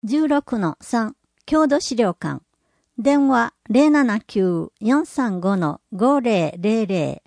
16-3 郷土資料館電話 079-435-5000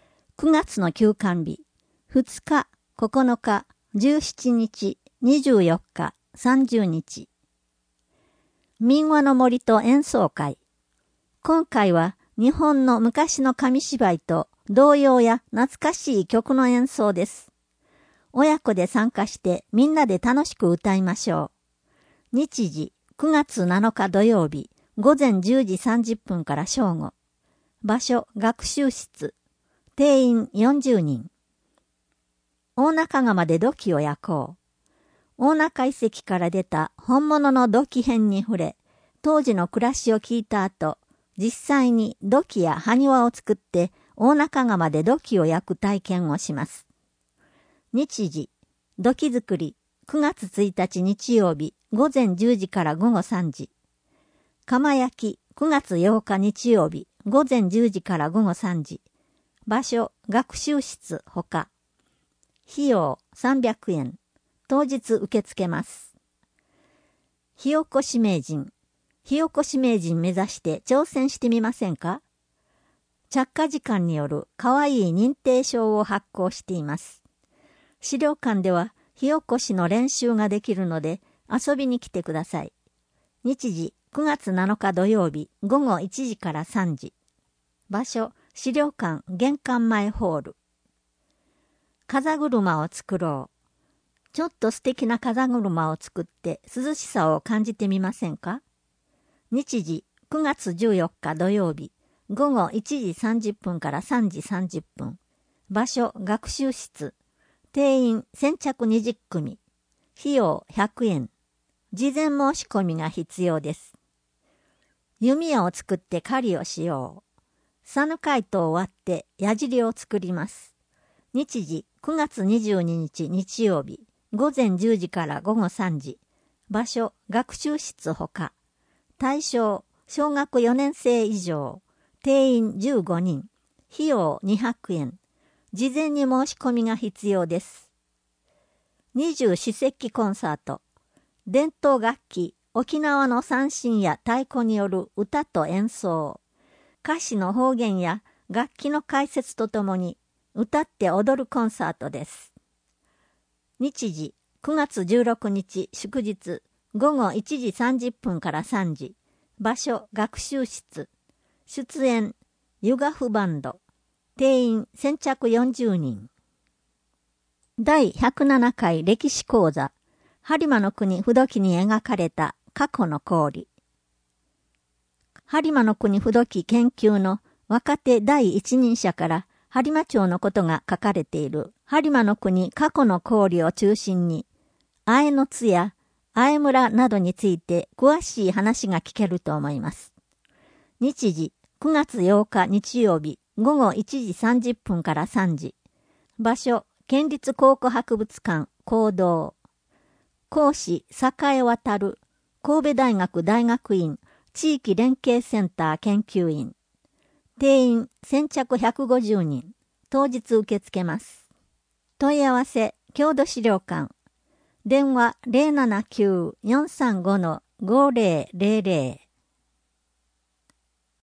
9月の休館日2日、9日、17日、24日、30日民話の森と演奏会今回は日本の昔の紙芝居と童謡や懐かしい曲の演奏です。親子で参加してみんなで楽しく歌いましょう。日時9月7日土曜日午前10時30分から正午。場所学習室。定員40人。大中釜で土器を焼こう。大中遺跡から出た本物の土器片に触れ、当時の暮らしを聞いた後、実際に土器や埴輪を作って大中釜で土器を焼く体験をします。日時、土器作り9月1日日曜日午前10時から午後3時。釜焼き9月8日日曜日午前10時から午後3時。場所、学習室ほか。費用300円。当日受け付けます。火起こし名人。火起こし名人目指して挑戦してみませんか？着火時間によるかわいい認定証を発行しています。資料館では火起こしの練習ができるので遊びに来てください。日時9月7日土曜日午後1時から3時。場所資料館玄関前ホール。風車を作ろう。ちょっと素敵な風車を作って涼しさを感じてみませんか？日時9月14日土曜日午後1時30分から3時30分。場所学習室。定員先着20組。費用100円。事前申し込みが必要です。弓矢を作って狩りをしよう。サヌカイトを割って矢尻を作ります。日時9月22日日曜日午前10時から午後3時。場所学習室ほか。対象小学4年生以上。定員15人。費用200円。事前に申し込みが必要です。二十四節気コンサート。伝統楽器、沖縄の三線や太鼓による歌と演奏。歌詞の方言や楽器の解説とともに歌って踊るコンサートです。日時9月16日祝日午後1時30分から3時。場所学習室。出演ユガフバンド。定員先着40人。第107回歴史講座。播磨の国不土記に描かれた過去の氷。播磨の国不土記研究の若手第一人者から播磨町のことが書かれている播磨の国過去の氷を中心に、会の津や会村などについて詳しい話が聞けると思います。日時9月8日日曜日午後1時30分から3時。場所、県立考古博物館講堂。講師、栄渡る、神戸大学大学院地域連携センター研究員。定員先着150人。当日受け付けます。問い合わせ、郷土資料館。電話 079-435-5000